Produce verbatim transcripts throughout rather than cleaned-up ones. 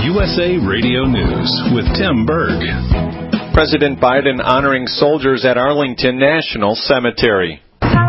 U S A Radio News with Tim Berg. President Biden honoring soldiers at Arlington National Cemetery.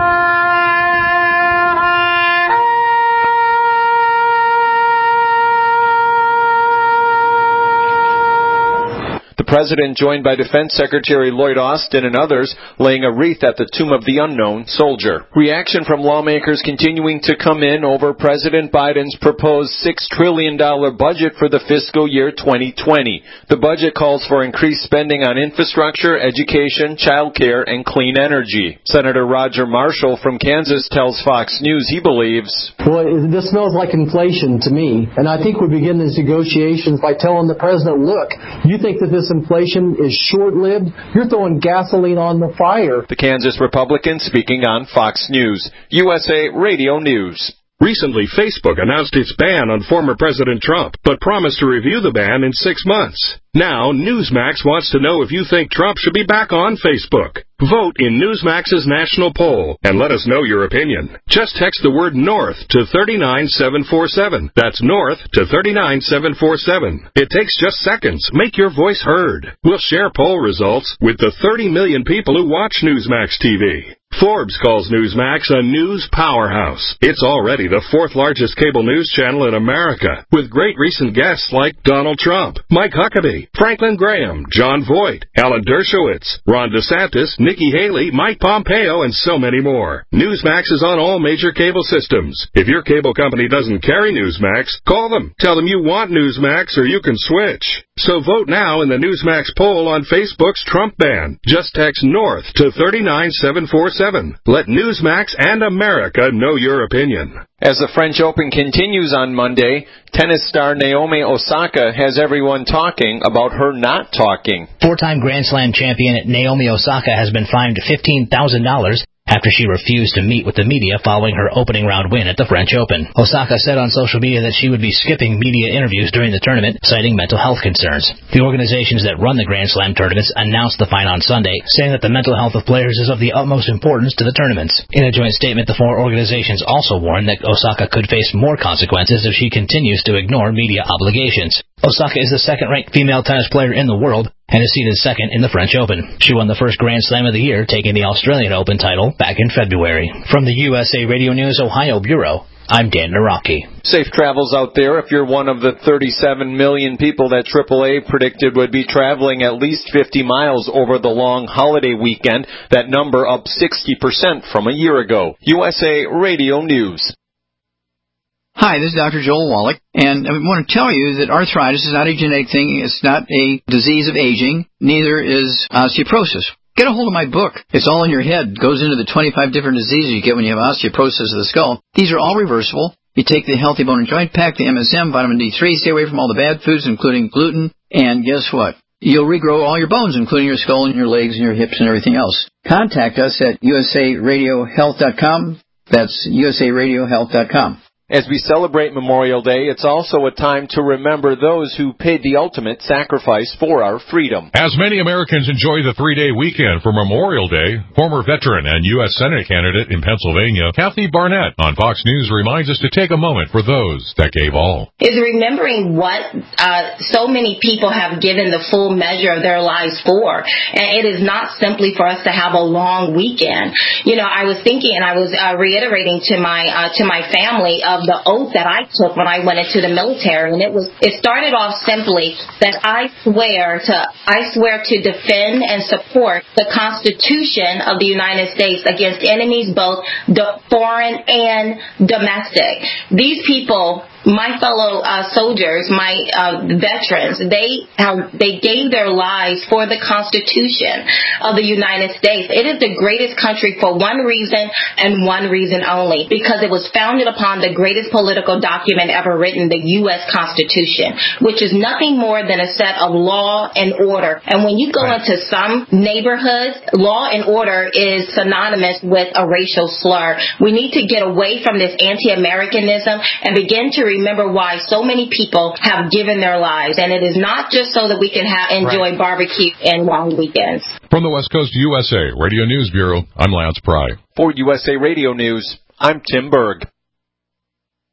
The President joined by Defense Secretary Lloyd Austin and others laying a wreath at the tomb of the unknown soldier. Reaction from lawmakers continuing to come in over President Biden's proposed six trillion dollars budget for the fiscal year twenty twenty. The budget calls for increased spending on infrastructure, education, child care, and clean energy. Senator Roger Marshall from Kansas tells Fox News he believes, well, this smells like inflation to me, and I think we begin these negotiations by telling the President, look, you think that this inflation is short-lived? You're throwing gasoline on the fire. The Kansas Republican speaking on Fox News. U S A Radio News. Recently, Facebook announced its ban on former President Trump, but promised to review the ban in six months. Now, Newsmax wants to know if you think Trump should be back on Facebook. Vote in Newsmax's national poll and let us know your opinion. Just text the word NORTH to three nine seven four seven. That's NORTH to three nine seven four seven. It takes just seconds. Make your voice heard. We'll share poll results with the thirty million people who watch Newsmax T V. Forbes calls Newsmax a news powerhouse. It's already the fourth largest cable news channel in America, with great recent guests like Donald Trump, Mike Huckabee, Franklin Graham, John Voight, Alan Dershowitz, Ron DeSantis, Nikki Haley, Mike Pompeo, and so many more. Newsmax is on all major cable systems. If your cable company doesn't carry Newsmax, call them. Tell them you want Newsmax or you can switch. So vote now in the Newsmax poll on Facebook's Trump ban. Just text NORTH to three nine seven four seven. Let Newsmax and America know your opinion. As the French Open continues on Monday, tennis star Naomi Osaka has everyone talking about her not talking. Four-time Grand Slam champion Naomi Osaka has been fined fifteen thousand dollars after she refused to meet with the media following her opening round win at the French Open. Osaka said on social media that she would be skipping media interviews during the tournament, citing mental health concerns. The organizations that run the Grand Slam tournaments announced the fine on Sunday, saying that the mental health of players is of the utmost importance to the tournaments. In a joint statement, the four organizations also warned that Osaka could face more consequences if she continues to ignore media obligations. Osaka is the second-ranked female tennis player in the world and is seated second in the French Open. She won the first Grand Slam of the year, taking the Australian Open title back in February. From the U S A Radio News Ohio Bureau, I'm Dan Naraki. Safe travels out there if you're one of the thirty-seven million people that triple A predicted would be traveling at least fifty miles over the long holiday weekend. That number up sixty percent from a year ago. U S A Radio News. Hi, this is Doctor Joel Wallach, and I want to tell you that arthritis is not a genetic thing. It's not a disease of aging. Neither is osteoporosis. Get a hold of my book. It's all in your head. It goes into the twenty-five different diseases you get when you have osteoporosis of the skull. These are all reversible. You take the Healthy Bone and Joint Pack, the M S M, vitamin D three, stay away from all the bad foods, including gluten, and guess what? You'll regrow all your bones, including your skull and your legs and your hips and everything else. Contact us at U S A radio health dot com. That's U S A radio health dot com. As we celebrate Memorial Day, it's also a time to remember those who paid the ultimate sacrifice for our freedom. As many Americans enjoy the three-day weekend for Memorial Day, former veteran and U S Senate candidate in Pennsylvania, Kathy Barnett on Fox News reminds us to take a moment for those that gave all. Is remembering what uh, so many people have given the full measure of their lives for. And it is not simply for us to have a long weekend. You know, I was thinking and I was uh, reiterating to my uh, to my family of the oath that I took when I went into the military, and it was it started off simply that I swear to I swear to defend and support the Constitution of the United States against enemies both foreign and domestic. These people, my fellow uh, soldiers, my uh, veterans, they have, they gave their lives for the Constitution of the United States. It is the greatest country for one reason and one reason only, because it was founded upon the greatest political document ever written, the U S Constitution, which is nothing more than a set of law and order. And when you go into some neighborhoods, law and order is synonymous with a racial slur. We need to get away from this anti-Americanism and begin to remember why so many people have given their lives. And it is not just so that we can have, enjoy right. barbecue and long weekends. From the West Coast U S A Radio News Bureau, I'm Lance Pry. For U S A Radio News, I'm Tim Berg.